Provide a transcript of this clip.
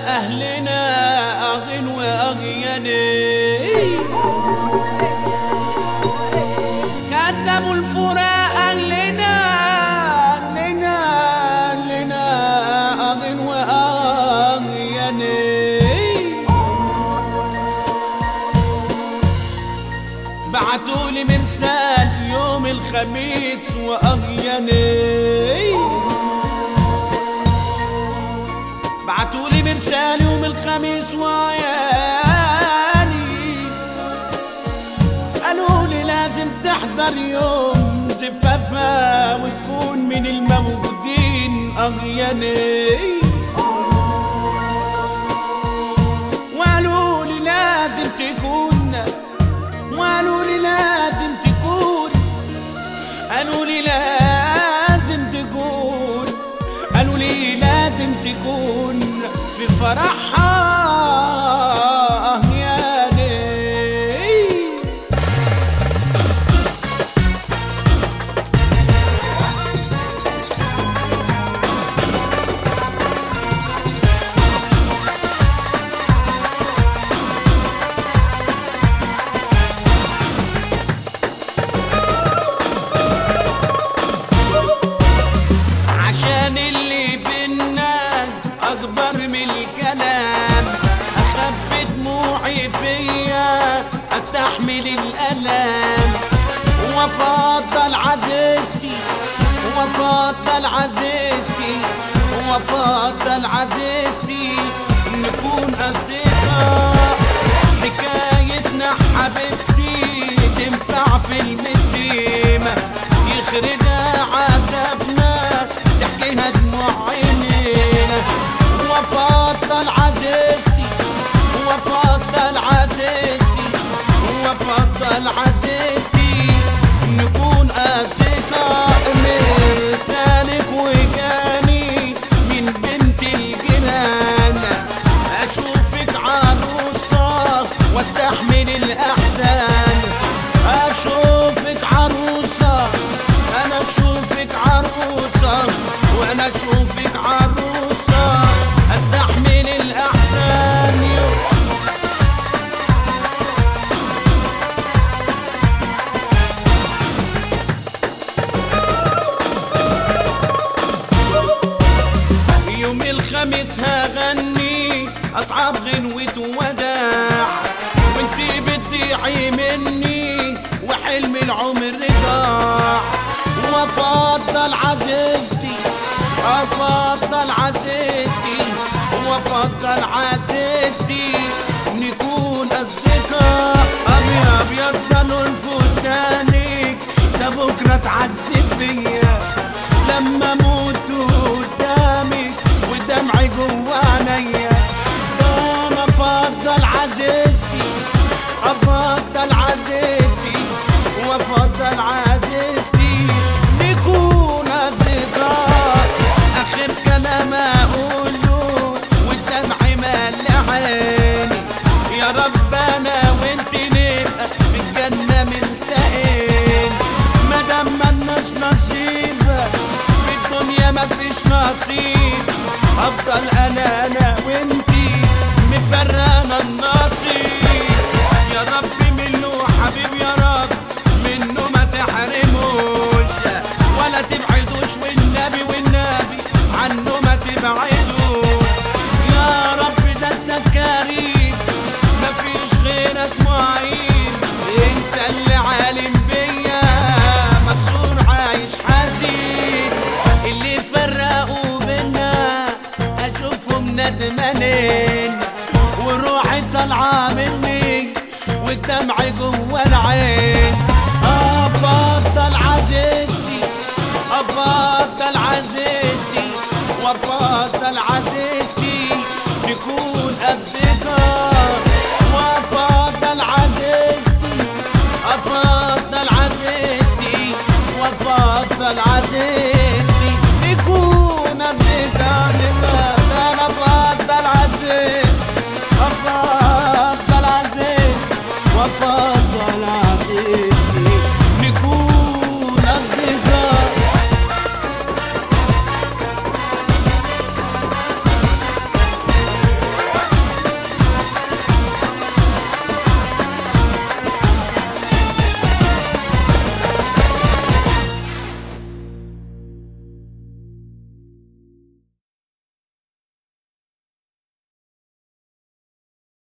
أهلنا أغن وأغياني كتبوا الفراق أهلنا أغن وأغياني بعتولي مرسال يوم الخميس وأغياني بعتولي مرسال يوم الخميس وعياني قالولي لازم تحضر يوم زفافها وتكون من الموجودين أغياني وقالولي لازم تكون قالولي لازم تكون قالولي لازم تكون قالولي لازم تكون في فرحها أغياني عشان اللي بينا أكبر من الكلام أخبي دموعي فيا أستحمل الألام وأفضل عزيزتي وأفضل عزيزتي وأفضل عزيزتي نكون أصدقاء حكايتنا حبيبتي تنفع في المسيمة يخرجها عذابنا تحكيها دموع عينينا وأفضل عزيزتي وأفضل عزيزتي وأفضل عزيزتي نكون أصدقاء مرسالك وجاني من بنت الجيران أشوفك عروسة واستحمل الأحزان أشوفك عروسة أنا أشوفك عروسة وأنا أشوفك عروسة أستحمل الأحزان يوم الخميس هغني أصعب غنوة وداع وانتي بتضيعي مني وحلم العمر ضاع وأفضل عزيزتي أفضل عزيزتي وأفضل عزيزتي نكون أصدقاء أبيض ضلوا الفستانك ده بكرة تعذب فيا لما أموت قدامك ودمعي جوا عينيا أنا أفضل عزيزتي أفضل عزيزتي وأفضل عزيزتي نكون أصدقاء آخر كلام أقوله والدمع مالي عيني يا رب أنا وأنت نبقى في الجنة ملتقين مادام ملناش نصيب في الدنيا مفيش نصيب أفضل أنا وأنتي مفرقنا النصيب يا رب منه حبيب يا رب منه ما تحرموش ولا تبعدوش والنبي عنه ما تبعدوش يا رب ده انت الكريم مفيش غيرك معين انت اللي عالم بيا مكسور عايش حزين اللي فرقوا بينا اشوفهم ندمانين وروحي طالعه مني والدمع جوا العين